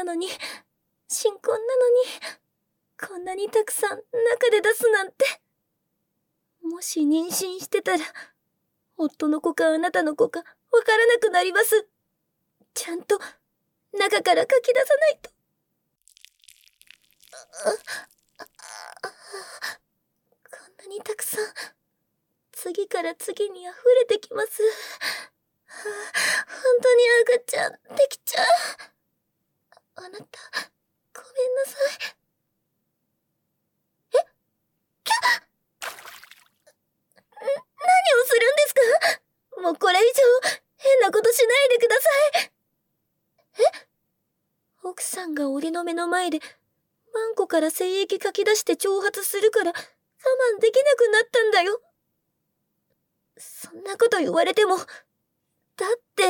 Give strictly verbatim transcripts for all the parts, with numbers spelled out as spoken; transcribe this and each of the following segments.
のに、新婚なのに、こんなにたくさん中で出すなんて。もし妊娠してたら、夫の子かあなたの子かわからなくなります。ちゃんと中から書き出さないと。こんなにたくさん、次から次に溢れてきます。本当に赤ちゃんできちゃう。あなた、ごめんなさい。え？きゃ何をするんですか？もうこれ以上、変なことしないでください。え？奥さんが俺の目の前で、マンコから精液かき出して挑発するから、我慢できなくなったんだよ。そんなこと言われても、だって、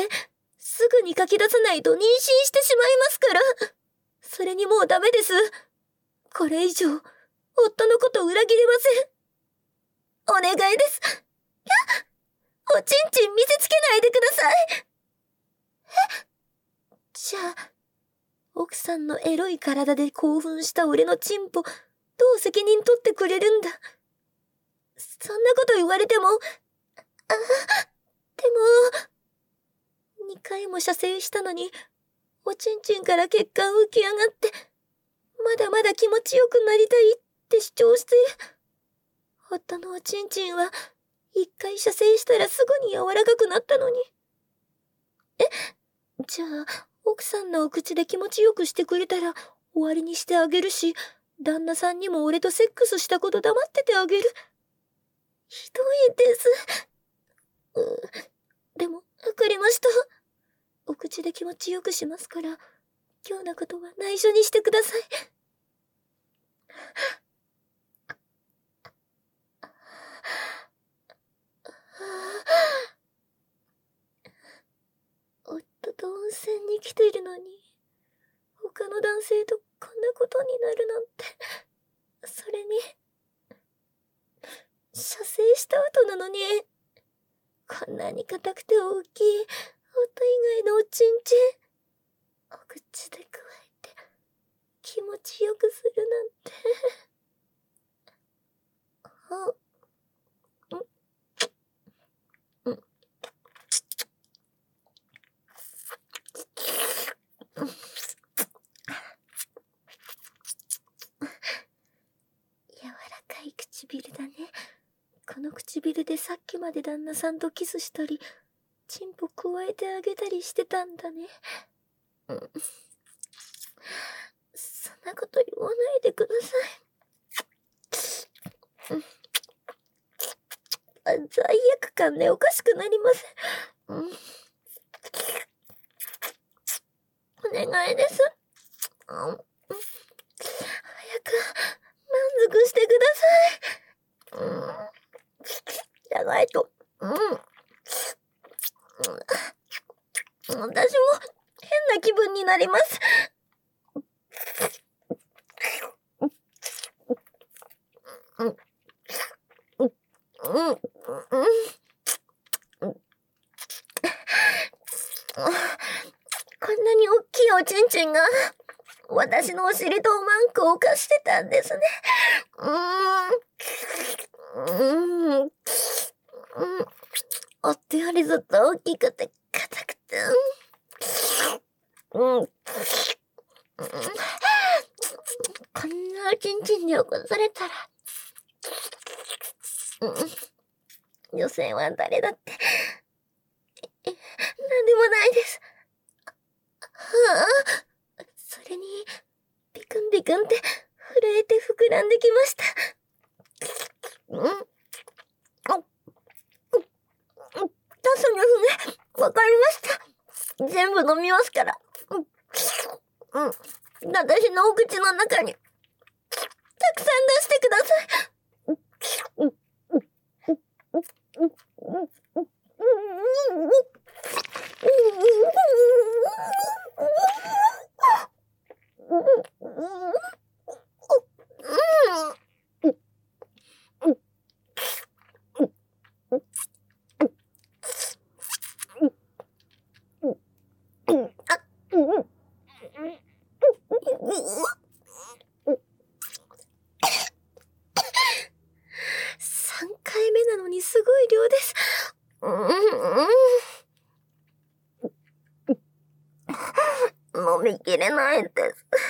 すぐに書き出さないと妊娠してしまいますから。それにもうダメです。これ以上、夫のこと裏切れません。お願いです。おちんちん見せつけないでください。え？じゃあ、奥さんのエロい体で興奮した俺のチンポ、どう責任取ってくれるんだ。そんなこと言われても、あ、でも、二回も射精したのに、おちんちんから血管浮き上がって、まだまだ気持ちよくなりたいって主張して、夫のおちんちんは、一回射精したらすぐに柔らかくなったのに。え、じゃあ、奥さんのお口で気持ちよくしてくれたら終わりにしてあげるし、旦那さんにも俺とセックスしたこと黙っててあげる。ひどいです。うでも、わかりました。お口で気持ちよくしますから、今日のことは内緒にしてください。夫と温泉に来ているのに、他の男性とこんなことになるなんて。それに、射精した後なのに、こんなに硬くて大きい、夫以外のおちんちん、お口でくわえて、気持ちよくするなんて。あ、ん、ん、柔らかい唇だね。この唇でさっきまで旦那さんとキスしたり、チンポ加えてあげたりしてたんだね。うん、そんなこと言わないでください。うん、あ、罪悪感でおかしくなりません。うん、お願いです。うん、早く満足してください。うん、じゃないと、うん、私も変な気分になります。うん、うん、うん、うん、こんなに大きいおちんちんが、私のお尻とマンコを犯してたんですね。うーん。うーん。夫よりずっと大きくて硬くて。うん。うん。こんなおちんちんで起こされたら。うん。女性は誰だって。え、なんでもないです。はあ、それに、ビクンビクンって震えて膨らんできました。うん。あ、うん。出すんですね。わかりました。全部飲みますから。うん。うん。私のお口の中に、たくさん出してください。うん。 さんかいめなのにすごい量です。飲みきれないです。